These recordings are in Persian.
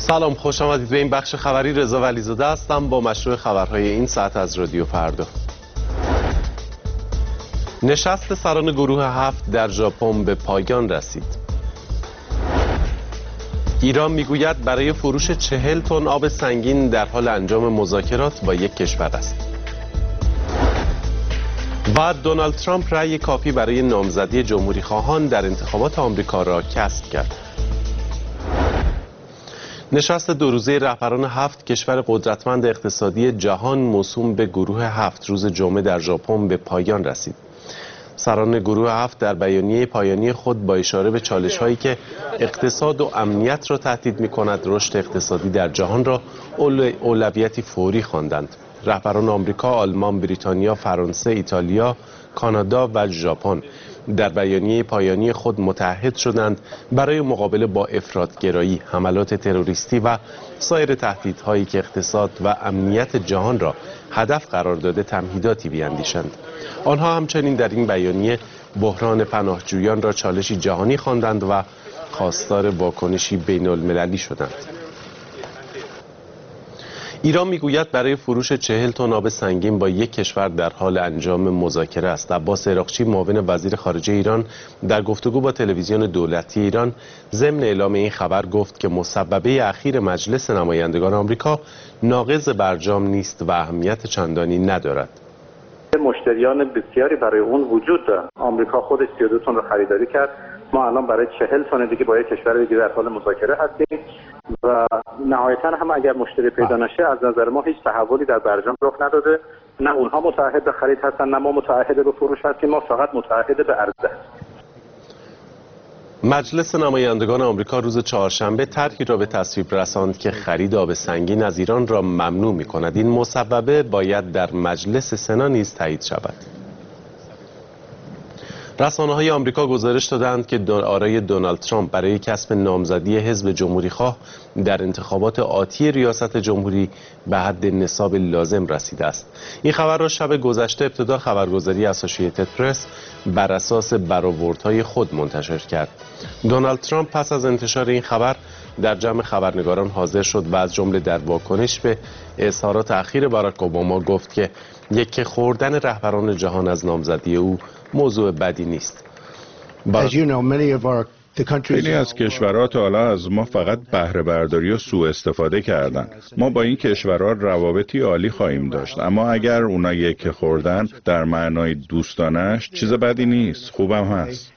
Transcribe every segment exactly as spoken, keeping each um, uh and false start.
سلام، خوش آمدید به این بخش خبری. رضا ولیزاده هستم با مشروع خبرهای این ساعت از رادیو فردا. نشست سران گروه هفت در ژاپن به پایان رسید. ایران میگوید برای فروش چهل تن آب سنگین در حال انجام مذاکرات با یک کشور است. و دونالد ترامپ رأی کافی برای نامزدی جمهوری خواهان در انتخابات آمریکا را کسب کرد. نشست دو روزه رهبران هفت کشور قدرتمند اقتصادی جهان موسوم به گروه هفت روز جمعه در ژاپن به پایان رسید. سران گروه هفت در بیانیه پایانی خود با اشاره به چالش‌هایی که اقتصاد و امنیت را تهدید می‌کند، رشد اقتصادی در جهان را اولویتی فوری خواندند. رهبران آمریکا، آلمان، بریتانیا، فرانسه، ایتالیا، کانادا و ژاپن در بیانیه پایانی خود متحد شدند برای مقابله با افراط‌گرایی، حملات تروریستی و سایر تهدیدهایی که اقتصاد و امنیت جهان را هدف قرار داده تمهیداتی بیاندیشند. آنها همچنین در این بیانیه بحران پناهجویان را چالشی جهانی خواندند و خواستار واکنشی بین‌المللی شدند. ایران میگوید برای فروش چهل تن آب سنگین با یک کشور در حال انجام مذاکره است. عباس عراقچی معاون وزیر خارجه ایران در گفتگو با تلویزیون دولتی ایران ضمن اعلام این خبر گفت که مسببه اخیر مجلس نمایندگان آمریکا ناقض برجام نیست و اهمیت چندانی ندارد. مشتریان بسیاری برای اون وجود دارد. آمریکا خودش سی و دو تن رو خریداری کرد. ما الان برای چهل تن دیگه با یک کشور دیگه در حال مذاکره هستیم و نهایتا هم اگر مشتری پیدا نشه از نظر ما هیچ تحولی در برجام رخ نداده. نه اونها متعهد به خرید هستن نه ما متعهد به فروش هستیم. ما فقط متعهد به عرضه هستیم. مجلس نمایندگان آمریکا روز چهارشنبه طرحی را به تصویب رساند که خرید آب سنگین از ایران را ممنوع می‌کند. این مصوبه باید در مجلس سنا نیز تایید شود. رسانه‌های آمریکا گزارش دادند که آرای دونالد ترامپ برای کسب نامزدی حزب جمهوری‌خواه در انتخابات آتی ریاست جمهوری به حد نصاب لازم رسیده است. این خبر را شب گذشته ابتدا خبرگزاری اسوسییتد پرس بر اساس برآوردهای خود منتشر کرد. دونالد ترامپ پس از انتشار این خبر در جمع خبرنگاران حاضر شد و از جمله در واکنش به اظهارات اخیر باراک اوباما گفت که یک خوردن رهبران جهان از نامزدی او موضوع بدی نیست. خیلی از کشورها تا حالا از ما فقط بهره برداری و سوء استفاده کردن. ما با این کشورها روابطی عالی خواهیم داشت، اما اگر اونا یک خوردن در معنای دوستانش چیز بدی نیست، خوبم هست.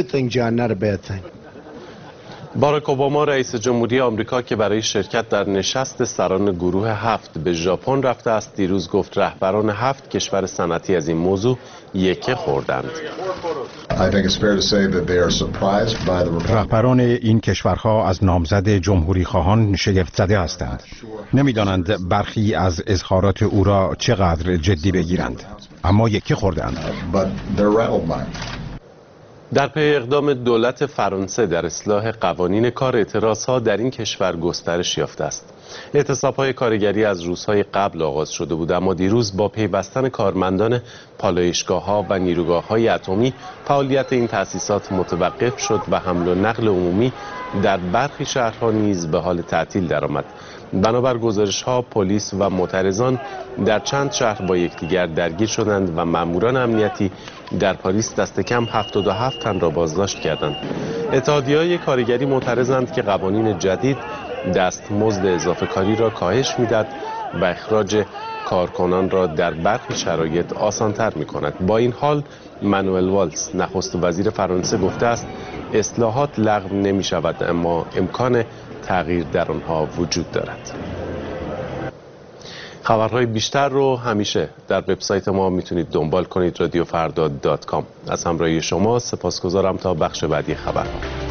باراک اوباما رئیس جمهوری آمریکا که برای شرکت در نشست سران گروه هفت به ژاپن رفته است دیروز گفت رهبران هفت کشور صنعتی از این موضوع یکه خوردند. رهبران این کشورها از نامزد جمهوری خواهان شگفت زده هستند. نمیدانند برخی از اظهارات او را چقدر جدی بگیرند، اما یکه خوردند. در پی اقدام دولت فرانسه در اصلاح قوانین کار، اعتراضها در این کشور گسترش یافته است. اعتصاب‌های کارگری از روزهای قبل آغاز شده بود، اما دیروز با پیوستن کارمندان پالایشگاه‌ها و نیروگاه‌های اتمی فعالیت این تأسیسات متوقف شد و حمل و نقل عمومی در برخی شهرها نیز به حال تعطیل درآمد. بنابر گزارش‌ها پلیس و معترضان در چند شهر با یکدیگر درگیر شدند و ماموران امنیتی در پاریس دست کم هفتاد و هفت تن را بازداشت کردند. اتحادیه‌های کارگری معترضند که قوانین جدید دستمزد اضافه کاری را کاهش می‌دهد و اخراج کارکنان را در برخی شرایط آسان‌تر می‌کند. با این حال مانوئل والز نخست وزیر فرانسه گفته است اصلاحات لغو نمی‌شود، اما امکان تغییر در آنها وجود دارد. خبرهای بیشتر رو همیشه در وبسایت ما میتونید دنبال کنید رادیو فردا دات کام. از همراهی شما سپاسگزارم. تا بخش بعدی خبرها.